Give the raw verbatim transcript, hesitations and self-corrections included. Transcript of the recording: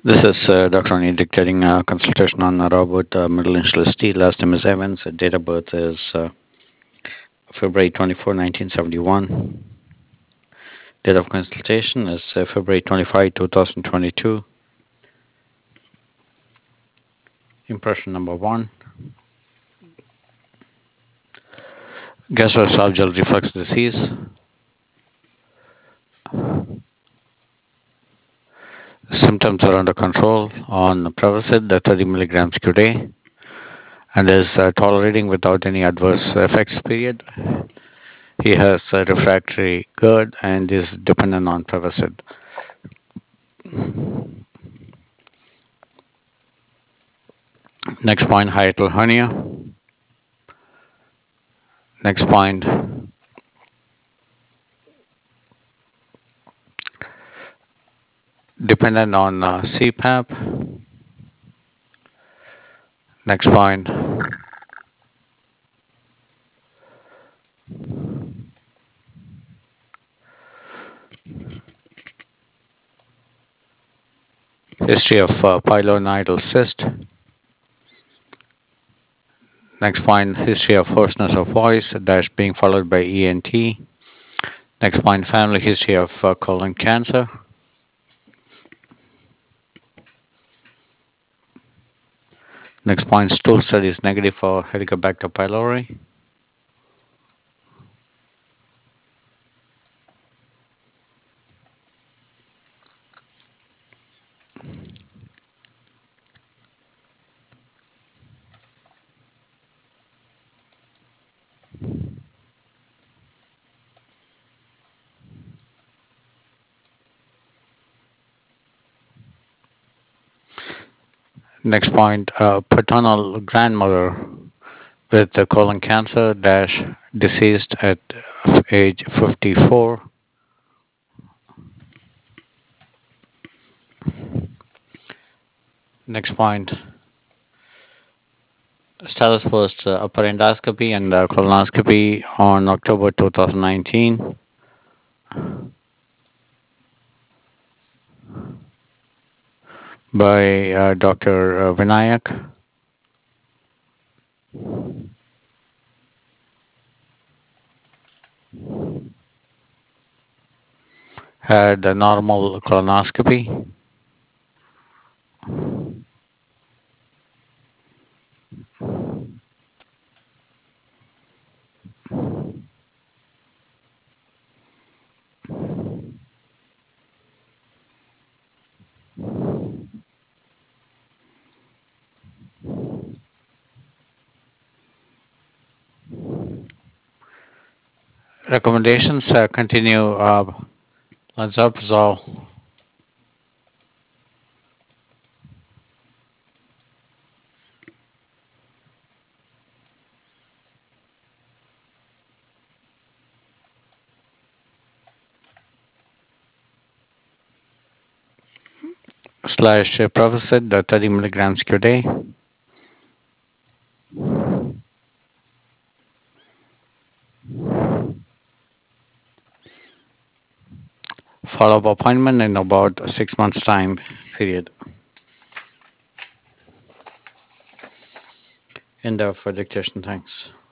This is uh, Doctor Oni dictating a consultation on uh, Robert uh, Middle Initial T. Last name is Evans. Uh, date of birth is uh, February twenty-fourth, nineteen seventy-one. Date of consultation is uh, February twenty-fifth, twenty twenty-two. Impression number one. Gastroesophageal reflux disease. Symptoms are under control on Prevacid, the thirty milligrams per day, and is uh, tolerating without any adverse effects. Period. He has a refractory GERD and is dependent on Prevacid. Next point, hiatal hernia. Next point, dependent on uh, C PAP. Next point, history of uh, pilonidal cyst. Next point, history of hoarseness of voice, dash being followed by E N T. Next point, family history of uh, colon cancer. Next point, stool study is negative for Helicobacter pylori. Next point, uh, paternal grandmother with the colon cancer, dash deceased at age fifty-four. Next point, status post uh, upper endoscopy and uh, colonoscopy on October two thousand nineteen. By uh, Doctor uh, Vinayak. Had a normal colonoscopy. Recommendations uh, continue uh, lansoprazole slash uh, Prevacid, the thirty milligrams per day. Follow-up appointment in about six months' time period. End of uh, dictation. Thanks.